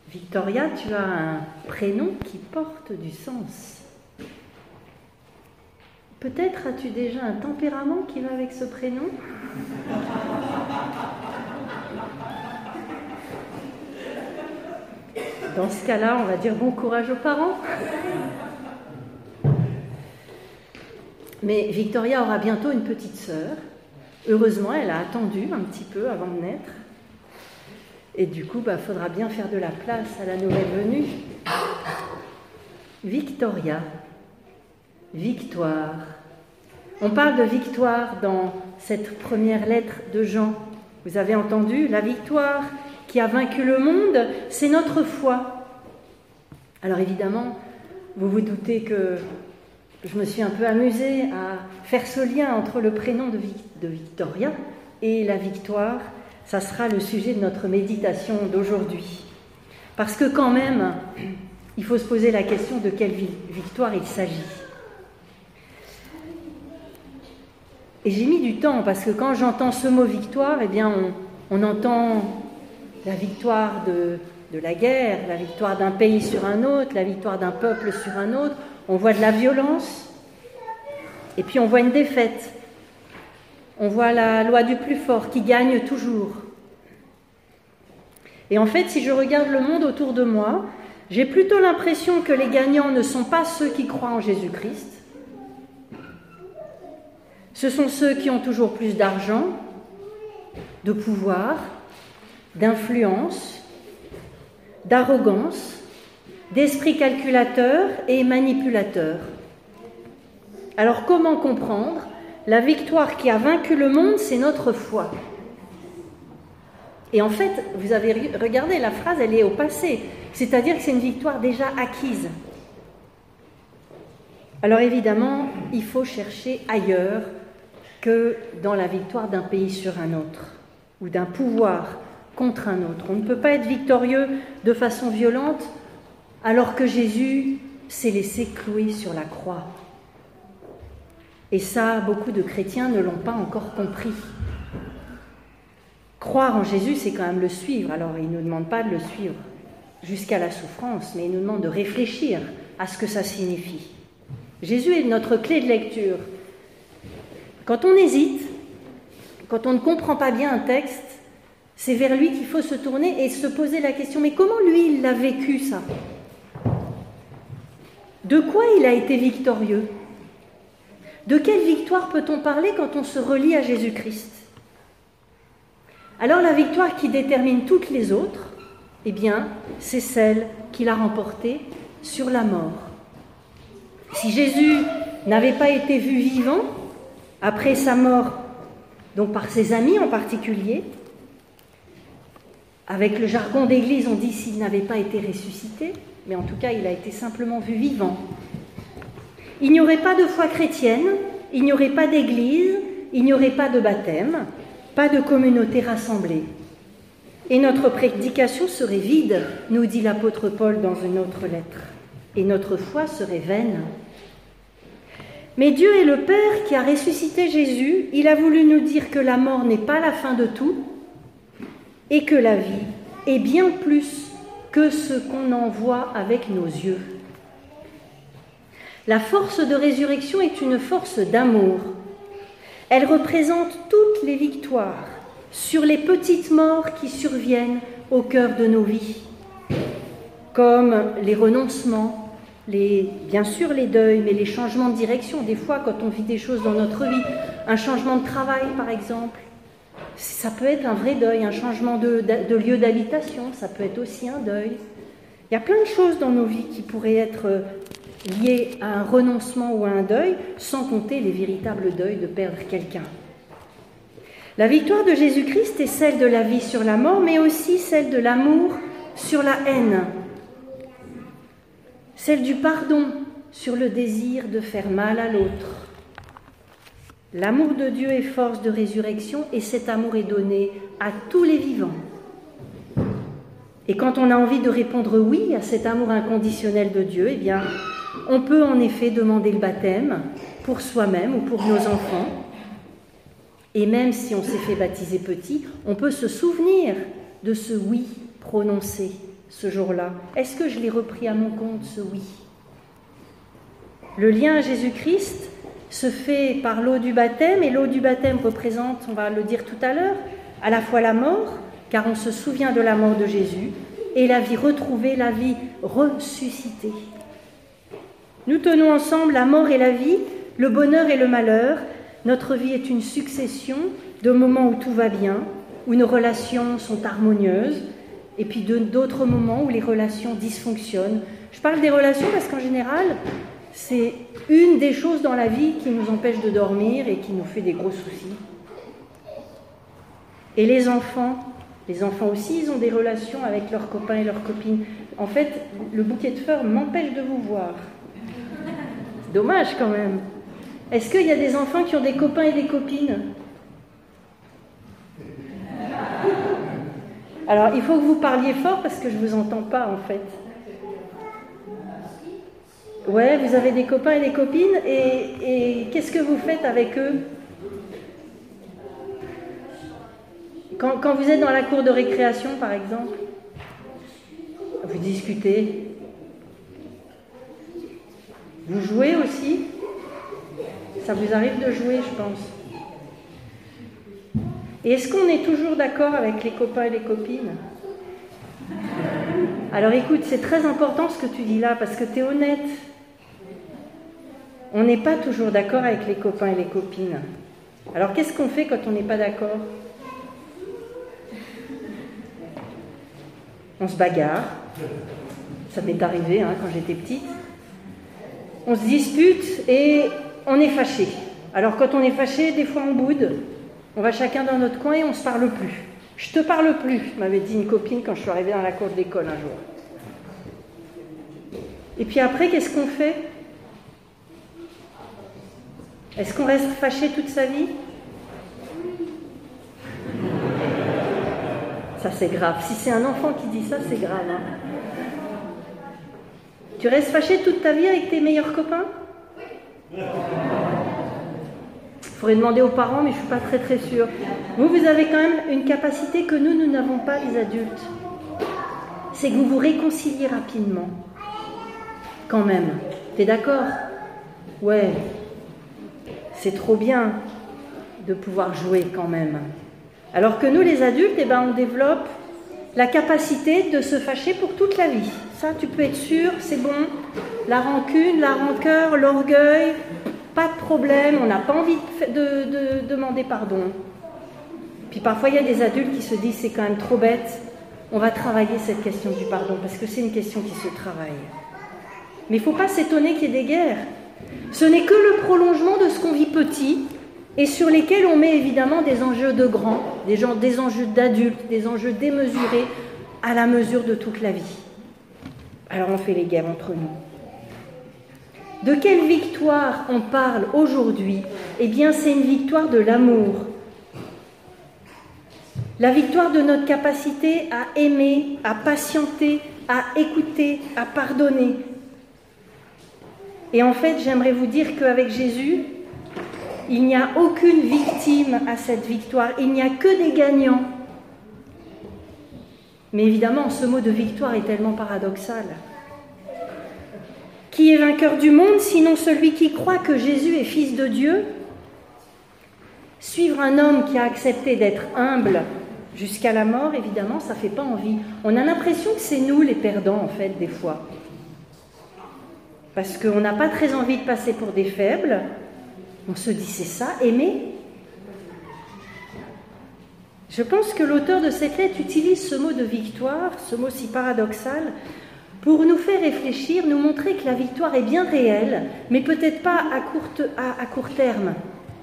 Victoria, tu as un prénom qui porte du sens. Peut-être as-tu déjà un tempérament qui va avec ce prénom ? Dans ce cas-là, on va dire bon courage aux parents. Mais Victoria aura bientôt une petite sœur. Heureusement, elle a attendu un petit peu avant de naître. Et du coup, faudra bien faire de la place à la nouvelle venue. Victoria, victoire. On parle de victoire dans cette première lettre de Jean. Vous avez entendu, la victoire qui a vaincu le monde, c'est notre foi. Alors évidemment, vous vous doutez que je me suis un peu amusée à faire ce lien entre le prénom de Victoria et la victoire. Ça sera le sujet de notre méditation d'aujourd'hui. Parce que quand même, il faut se poser la question de quelle victoire il s'agit. Et j'ai mis du temps, parce que quand j'entends ce mot victoire, eh bien on entend la victoire de la guerre, la victoire d'un pays sur un autre, la victoire d'un peuple sur un autre. On voit de la violence, et puis on voit une défaite. On voit la loi du plus fort qui gagne toujours. Et en fait, si je regarde le monde autour de moi, j'ai plutôt l'impression que les gagnants ne sont pas ceux qui croient en Jésus-Christ. Ce sont ceux qui ont toujours plus d'argent, de pouvoir, d'influence, d'arrogance, d'esprit calculateur et manipulateur. Alors comment comprendre ? La victoire qui a vaincu le monde, c'est notre foi. Et en fait, vous avez regardé, la phrase, elle est au passé. C'est-à-dire que c'est une victoire déjà acquise. Alors évidemment, il faut chercher ailleurs que dans la victoire d'un pays sur un autre, ou d'un pouvoir contre un autre. On ne peut pas être victorieux de façon violente alors que Jésus s'est laissé clouer sur la croix. Et ça, beaucoup de chrétiens ne l'ont pas encore compris. Croire en Jésus, c'est quand même le suivre. Alors, il ne nous demande pas de le suivre jusqu'à la souffrance, mais il nous demande de réfléchir à ce que ça signifie. Jésus est notre clé de lecture. Quand on hésite, quand on ne comprend pas bien un texte, c'est vers lui qu'il faut se tourner et se poser la question, mais comment lui, il l'a vécu, ça ? De quoi il a été victorieux ? De quelle victoire peut-on parler quand on se relie à Jésus-Christ ? Alors la victoire qui détermine toutes les autres, eh bien, c'est celle qu'il a remportée sur la mort. Si Jésus n'avait pas été vu vivant, après sa mort, donc par ses amis en particulier, avec le jargon d'église, on dit s'il n'avait pas été ressuscité, mais en tout cas, il a été simplement vu vivant. Il n'y aurait pas de foi chrétienne, il n'y aurait pas d'église, il n'y aurait pas de baptême, pas de communauté rassemblée. Et notre prédication serait vide, nous dit l'apôtre Paul dans une autre lettre, et notre foi serait vaine. Mais Dieu est le Père qui a ressuscité Jésus. Il a voulu nous dire que la mort n'est pas la fin de tout et que la vie est bien plus que ce qu'on en voit avec nos yeux. La force de résurrection est une force d'amour. Elle représente toutes les victoires sur les petites morts qui surviennent au cœur de nos vies, comme les renoncements, bien sûr les deuils, mais les changements de direction. Des fois, quand on vit des choses dans notre vie, un changement de travail par exemple, ça peut être un vrai deuil, un changement de lieu d'habitation, ça peut être aussi un deuil. Il y a plein de choses dans nos vies qui pourraient être liées à un renoncement ou à un deuil, sans compter les véritables deuils de perdre quelqu'un. La victoire de Jésus-Christ est celle de la vie sur la mort, mais aussi celle de l'amour sur la haine, celle du pardon sur le désir de faire mal à l'autre. L'amour de Dieu est force de résurrection et cet amour est donné à tous les vivants. Et quand on a envie de répondre oui à cet amour inconditionnel de Dieu, eh bien, on peut en effet demander le baptême pour soi-même ou pour nos enfants. Et même si on s'est fait baptiser petit, on peut se souvenir de ce oui prononcé ce jour-là? Est-ce que je l'ai repris à mon compte, ce oui? Le lien à Jésus-Christ se fait par l'eau du baptême, et l'eau du baptême représente, on va le dire tout à l'heure, à la fois la mort, car on se souvient de la mort de Jésus, et la vie retrouvée, la vie ressuscitée. Nous tenons ensemble la mort et la vie, le bonheur et le malheur. Notre vie est une succession de moments où tout va bien, où nos relations sont harmonieuses, et puis d'autres moments où les relations dysfonctionnent. Je parle des relations parce qu'en général, c'est une des choses dans la vie qui nous empêche de dormir et qui nous fait des gros soucis. Et les enfants aussi, ils ont des relations avec leurs copains et leurs copines. En fait, le bouquet de fleurs m'empêche de vous voir. C'est dommage quand même. Est-ce qu'il y a des enfants qui ont des copains et des copines? Alors, il faut que vous parliez fort parce que je ne vous entends pas en fait. Ouais, vous avez des copains et des copines et qu'est-ce que vous faites avec eux? Quand vous êtes dans la cour de récréation, par exemple, vous discutez. Vous jouez aussi? Ça vous arrive de jouer, je pense. Et est-ce qu'on est toujours d'accord avec les copains et les copines? Alors écoute, c'est très important ce que tu dis là, parce que tu es honnête. On n'est pas toujours d'accord avec les copains et les copines. Alors qu'est-ce qu'on fait quand on n'est pas d'accord? On se bagarre. Ça m'est arrivé quand j'étais petite. On se dispute et on est fâché. Alors quand on est fâché, des fois on boude. On va chacun dans notre coin et on ne se parle plus. Je te parle plus, m'avait dit une copine quand je suis arrivée dans la cour de l'école un jour. Et puis après, qu'est-ce qu'on fait? Est-ce qu'on reste fâché toute sa vie? Ça, c'est grave. Si c'est un enfant qui dit ça, c'est grave. Tu restes fâché toute ta vie avec tes meilleurs copains? Il faudrait demander aux parents, mais je ne suis pas très sûre. Vous avez quand même une capacité que nous n'avons pas, les adultes. C'est que vous vous réconciliez rapidement. Quand même. T'es d'accord? Ouais. C'est trop bien de pouvoir jouer quand même. Alors que nous, les adultes, on développe la capacité de se fâcher pour toute la vie. Ça, tu peux être sûr, c'est bon. La rancune, la rancœur, l'orgueil, pas de problème, on n'a pas envie de demander pardon. Puis parfois, il y a des adultes qui se disent, c'est quand même trop bête, on va travailler cette question du pardon, parce que c'est une question qui se travaille. Mais il ne faut pas s'étonner qu'il y ait des guerres. Ce n'est que le prolongement de ce qu'on vit petit, et sur lesquels on met évidemment des enjeux de grands, des enjeux d'adultes, des enjeux démesurés à la mesure de toute la vie. Alors on fait les guerres entre nous. De quelle victoire on parle aujourd'hui? Eh bien, c'est une victoire de l'amour. La victoire de notre capacité à aimer, à patienter, à écouter, à pardonner. Et en fait, j'aimerais vous dire qu'avec Jésus, il n'y a aucune victime à cette victoire. Il n'y a que des gagnants. Mais évidemment, ce mot de victoire est tellement paradoxal. Qui est vainqueur du monde, sinon celui qui croit que Jésus est fils de Dieu? Suivre un homme qui a accepté d'être humble jusqu'à la mort, évidemment, ça ne fait pas envie. On a l'impression que c'est nous les perdants, en fait, des fois. Parce qu'on n'a pas très envie de passer pour des faibles. On se dit, c'est ça, aimer? Je pense que l'auteur de cette lettre utilise ce mot de victoire, ce mot si paradoxal, pour nous faire réfléchir, nous montrer que la victoire est bien réelle, mais peut-être pas à court terme.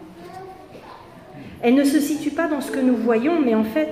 Elle ne se situe pas dans ce que nous voyons, mais en fait,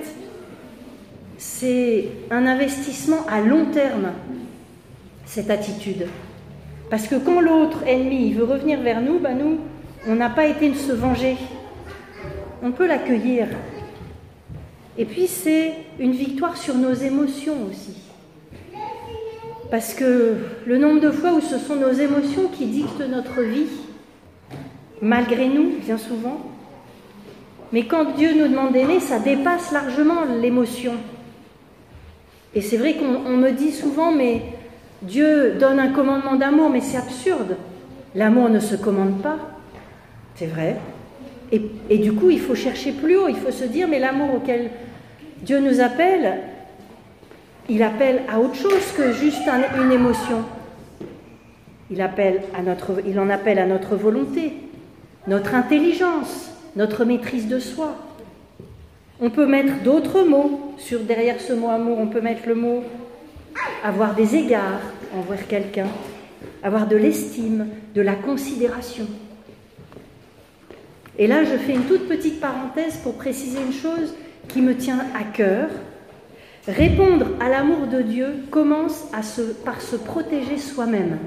c'est un investissement à long terme, cette attitude. Parce que quand l'autre ennemi veut revenir vers nous, nous, on n'a pas été de se venger. On peut l'accueillir. Et puis, c'est une victoire sur nos émotions aussi. Parce que le nombre de fois où ce sont nos émotions qui dictent notre vie, malgré nous, bien souvent. Mais quand Dieu nous demande d'aimer, ça dépasse largement l'émotion. Et c'est vrai qu'on me dit souvent, mais Dieu donne un commandement d'amour, mais c'est absurde. L'amour ne se commande pas. C'est vrai. Et du coup, il faut chercher plus haut, il faut se dire, mais l'amour auquel Dieu nous appelle, il appelle à autre chose que juste une émotion. Il en appelle à notre volonté, notre intelligence, notre maîtrise de soi. On peut mettre d'autres mots derrière ce mot amour. On peut mettre le mot avoir des égards envers quelqu'un, avoir de l'estime, de la considération. Et là, je fais une toute petite parenthèse pour préciser une chose qui me tient à cœur. Répondre à l'amour de Dieu commence par se protéger soi-même.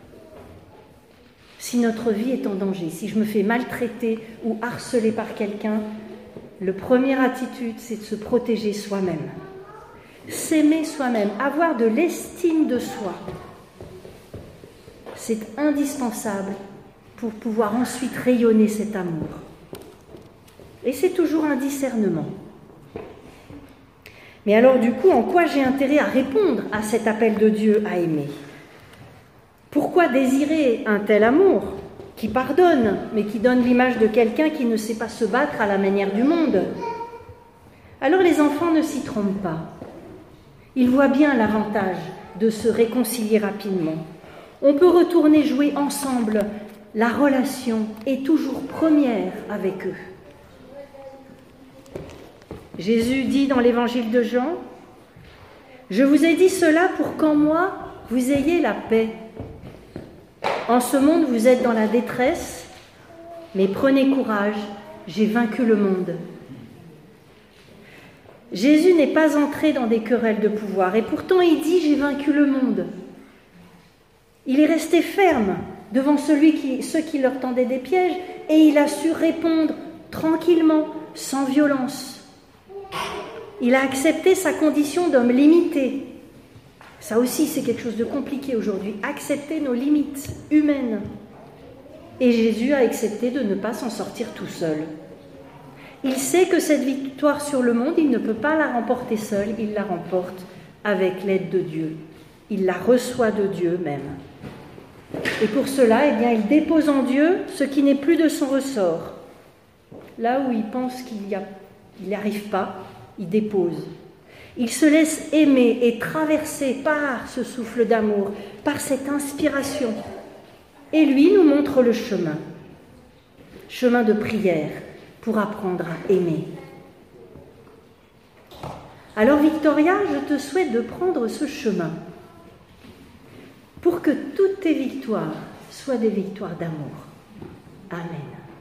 Si notre vie est en danger, si je me fais maltraiter ou harceler par quelqu'un, la première attitude, c'est de se protéger soi-même. S'aimer soi-même, avoir de l'estime de soi, c'est indispensable pour pouvoir ensuite rayonner cet amour. Et c'est toujours un discernement. Mais alors du coup, en quoi j'ai intérêt à répondre à cet appel de Dieu à aimer ? Pourquoi désirer un tel amour qui pardonne, mais qui donne l'image de quelqu'un qui ne sait pas se battre à la manière du monde ? Alors les enfants ne s'y trompent pas. Ils voient bien l'avantage de se réconcilier rapidement. On peut retourner jouer ensemble. La relation est toujours première avec eux. Jésus dit dans l'évangile de Jean, « Je vous ai dit cela pour qu'en moi, vous ayez la paix. En ce monde, vous êtes dans la détresse, mais prenez courage, j'ai vaincu le monde. » Jésus n'est pas entré dans des querelles de pouvoir, et pourtant il dit « j'ai vaincu le monde ». Il est resté ferme devant ceux qui leur tendaient des pièges, et il a su répondre tranquillement, sans violence. Il a accepté sa condition d'homme limité. Ça aussi, c'est quelque chose de compliqué aujourd'hui, accepter nos limites humaines. Et Jésus a accepté de ne pas s'en sortir tout seul. Il sait que cette victoire sur le monde, il ne peut pas la remporter seul, il la remporte avec l'aide de Dieu. Il la reçoit de Dieu même. Et pour cela, eh bien, il dépose en Dieu ce qui n'est plus de son ressort. Là où il pense qu'il n'y arrive pas, il dépose. Il se laisse aimer et traverser par ce souffle d'amour, par cette inspiration. Et lui nous montre le chemin de prière pour apprendre à aimer. Alors Victoria, je te souhaite de prendre ce chemin pour que toutes tes victoires soient des victoires d'amour. Amen.